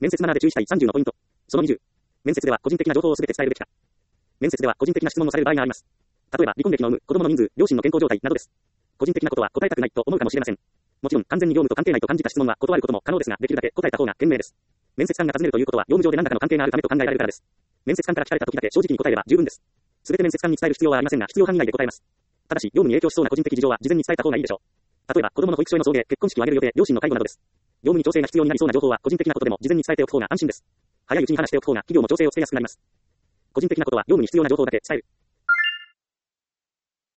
面接マナーで注意したい30のポイント。その20。面接では個人的な情報をすべて伝えるべきか。面接では個人的な質問をされる場合があります。例えば、離婚歴の有無、子供の人数、両親の健康状態などです。個人的なことは答えたくないと思うかもしれません。もちろん、完全に業務と関係ないと感じた質問は断ることも可能ですが、できるだけ答えた方が賢明です。面接官が尋ねるということは、業務上で何らかの関係があるためと考えられるからです。面接官から聞かれた時だけ正直に答えれば十分です。すべて面接官に伝える必要はありませんが、必要範囲内で答えます。ただし、業務に影響しそうな個人的事情は事前に伝えた方がいいでしょう。例えば、子供の保育所への送迎、結婚式を挙げる予定、両親の介護などです。業務に調整が必要になりそうな情報は、個人的なことでも事前に伝えておく方が安心です。早いうちに話しておく方が、企業も調整をつけやすくなります。個人的なことは、業務に必要な情報だけ伝える。